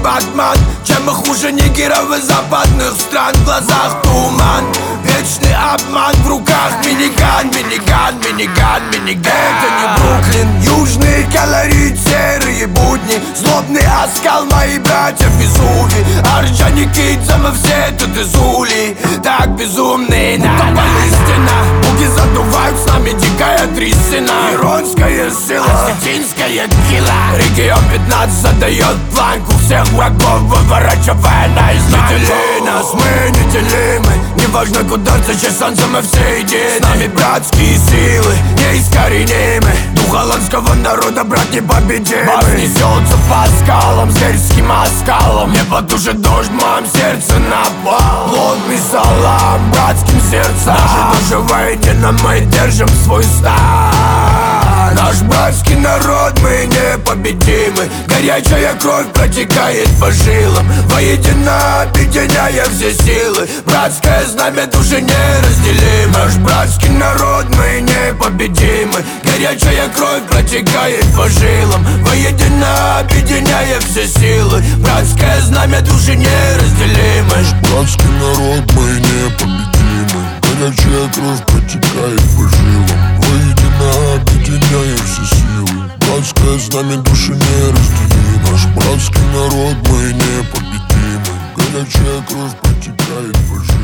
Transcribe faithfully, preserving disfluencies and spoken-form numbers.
Батман. Чем мы хуже нигеров из западных стран? В глазах туман, вечный обман. В руках миниган, миниган, миниган, миниган. Это не Бруклин, южный колорит, серые будни, злобный оскал, мои братья в Везувии. Орджоникидзе, мы все тут из улей, так безумные, на истина. Буги задувают с нами дикая трясина. Иронская сила, осетинская кила. Регион пятнадцать задает планку всех врагов, выворачивая наизнанку. Нас мы неделимы, неважно куда зачесанцы, мы все едины. С нами братские силы, неискоренимы. Дух голландского народа, брат, непобедимый. Бас несется по скалам, зверским оскалом. Не потушит дождь в моем сердце напал. Плотный салам, братским сердцем. Наши души воедино, мы держим свой стан. Наш братский народ, мы непобедимы. Горячая кровь протекает по жилам, воедино объединяя все силы. Братское знамя души неразделим. Наш братский народ, мы непобедимы. Горячая кровь протекает по жилам, воедино объединяя все силы. Братское знамя души неразделим. Наш братский народ, мы непобедимы. Горячая кровь протекает по жилам, воедино объединяя все силы. Братское знамя души неразделим. Наш братский народ, мы непобедимы. Горячая кровь протекает по жилам.